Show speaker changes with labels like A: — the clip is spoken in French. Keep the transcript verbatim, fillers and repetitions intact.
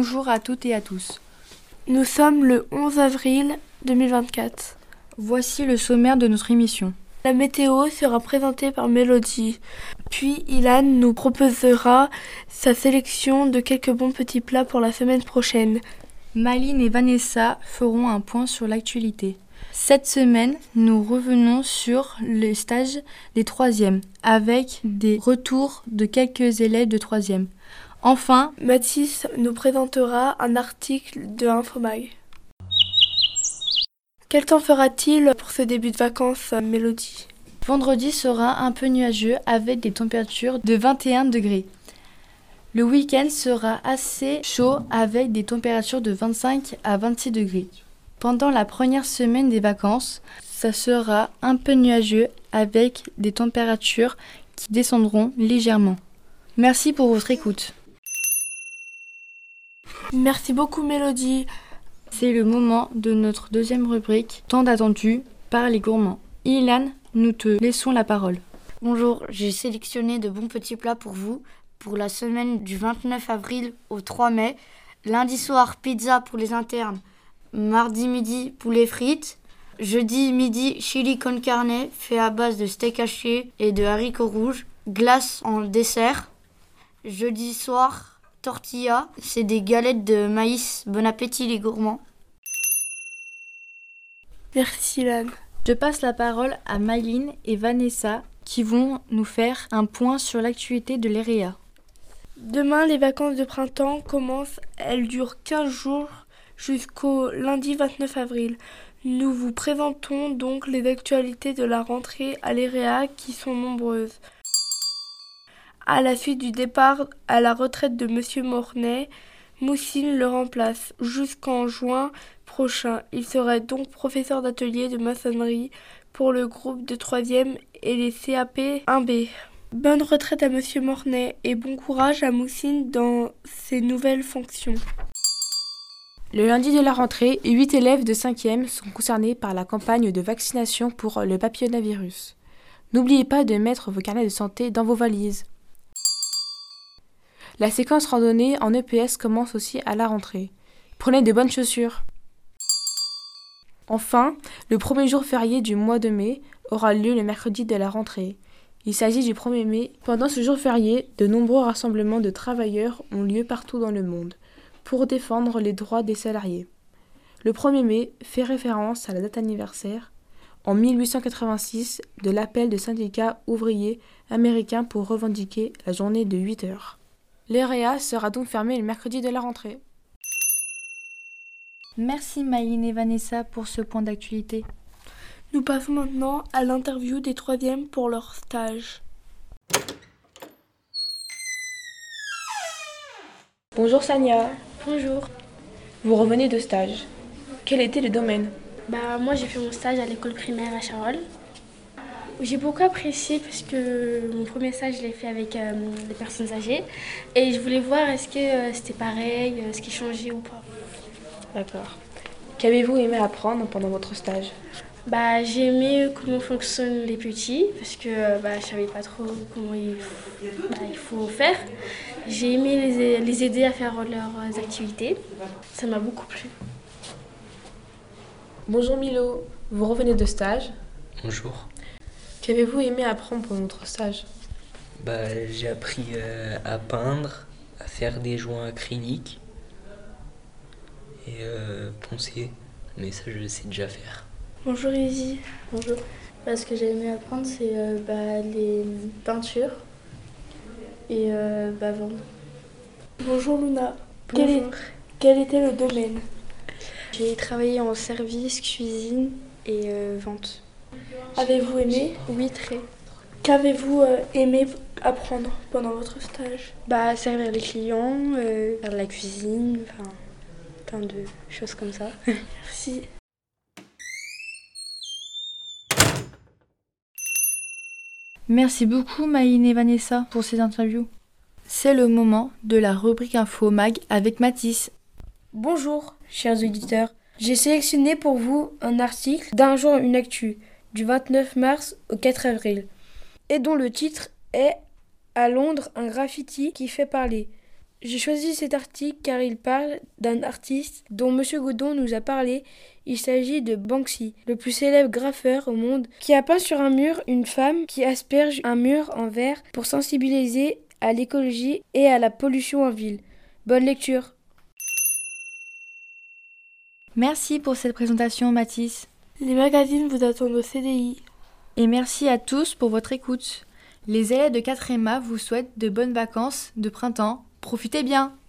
A: bonjour à toutes et à tous.
B: Nous sommes le onze avril deux mille vingt-quatre.
A: Voici le sommaire de notre émission.
B: La météo sera présentée par Mélodie. Puis Ilan nous proposera sa sélection de quelques bons petits plats pour la semaine prochaine.
A: Maline et Vanessa feront un point sur l'actualité. Cette semaine, nous revenons sur le stage des troisièmes avec des retours de quelques élèves de troisième. Enfin,
B: Mathis nous présentera un article de Infomag. Quel temps fera-t-il pour ce début de vacances, Mélodie ?
A: Vendredi sera un peu nuageux avec des températures de vingt et un degrés. Le week-end sera assez chaud avec des températures de vingt-cinq à vingt-six degrés. Pendant la première semaine des vacances, ça sera un peu nuageux avec des températures qui descendront légèrement. Merci pour votre écoute.
B: Merci beaucoup Mélodie.
A: C'est le moment de notre deuxième rubrique, tant attendue par les gourmands. Ilan, nous te laissons la parole.
C: Bonjour, j'ai sélectionné de bons petits plats pour vous pour la semaine du vingt-neuf avril au trois mai. Lundi soir, pizza pour les internes. Mardi midi, poulet frites. Jeudi midi, chili con carne fait à base de steak haché et de haricots rouges. Glace en dessert. Jeudi soir, tortilla, c'est des galettes de maïs. Bon appétit les gourmands.
B: Merci Ilan.
A: Je passe la parole à Maline et Vanessa qui vont nous faire un point sur l'actualité de l'E R E A.
B: Demain, les vacances de printemps commencent. Elles durent quinze jours jusqu'au lundi vingt-neuf avril. Nous vous présentons donc les actualités de la rentrée à l'E R E A qui sont nombreuses. À la suite du départ à la retraite de Monsieur Mornay, Moussine le remplace jusqu'en juin prochain. Il serait donc professeur d'atelier de maçonnerie pour le groupe de troisième et les C A P un B. Bonne retraite à Monsieur Mornay et bon courage à Moussine dans ses nouvelles fonctions.
D: Le lundi de la rentrée, huit élèves de cinquième sont concernés par la campagne de vaccination pour le papillomavirus. N'oubliez pas de mettre vos carnets de santé dans vos valises. La séquence randonnée en E P S commence aussi à la rentrée. Prenez de bonnes chaussures. Enfin, le premier jour férié du mois de mai aura lieu le mercredi de la rentrée. Il s'agit du premier mai. Pendant ce jour férié, de nombreux rassemblements de travailleurs ont lieu partout dans le monde pour défendre les droits des salariés. Le premier mai fait référence à la date anniversaire, en mille huit cent quatre-vingt-six, de l'appel de syndicats ouvriers américains pour revendiquer la journée de huit heures. L'E R E A sera donc fermé le mercredi de la rentrée.
A: Merci Maline et Vanessa pour ce point d'actualité.
B: Nous passons maintenant à l'interview des troisièmes pour leur stage.
D: Bonjour Sania.
E: Bonjour.
D: Vous revenez de stage. Quel était le domaine ?
E: Bah, moi j'ai fait mon stage à l'école primaire à Charolles. J'ai beaucoup apprécié parce que mon premier stage je l'ai fait avec euh, des personnes âgées et je voulais voir est-ce que euh, c'était pareil, euh, ce qui changeait ou pas.
D: D'accord. Qu'avez-vous aimé apprendre pendant votre stage ?
E: Bah, j'ai aimé comment fonctionnent les petits parce que bah, je savais pas trop comment il faut, bah, il faut faire. J'ai aimé les, les aider à faire leurs activités. Ça m'a beaucoup plu.
D: Bonjour Milo, vous revenez de stage ?
F: Bonjour.
D: Qu'avez-vous aimé apprendre pendant votre stage ?
F: Bah, j'ai appris euh, à peindre, à faire des joints acryliques et euh, poncer, mais ça je sais déjà faire.
E: Bonjour Izzy.
G: Bonjour. Bah, ce que j'ai aimé apprendre, c'est euh, bah, les peintures et euh, bah, vendre.
B: Bonjour Luna.
E: Bonjour.
B: Quel, est, quel était le domaine ?
G: J'ai travaillé en service, cuisine et euh, vente.
B: Avez-vous aimé ?
G: Oui, très.
B: Qu'avez-vous euh, aimé apprendre pendant votre stage ?
G: Bah, servir les clients, euh, faire de la cuisine, enfin, plein de choses comme ça.
B: Merci.
A: Merci beaucoup Maline et Vanessa pour ces interviews. C'est le moment de la rubrique Info Mag avec Mathis.
H: Bonjour, chers auditeurs. J'ai sélectionné pour vous un article d'Un jour une actu du vingt-neuf mars au quatre avril et dont le titre est « À Londres, un graffiti qui fait parler ». J'ai choisi cet article car il parle d'un artiste dont Monsieur Godon nous a parlé. Il s'agit de Banksy, le plus célèbre graffeur au monde, qui a peint sur un mur une femme qui asperge un mur en verre pour sensibiliser à l'écologie et à la pollution en ville. Bonne lecture.
A: Merci pour cette présentation, Mathis.
B: Les magazines vous attendent au C D I.
A: Et merci à tous pour votre écoute. Les élèves de quatrième A vous souhaitent de bonnes vacances de printemps. Profitez bien!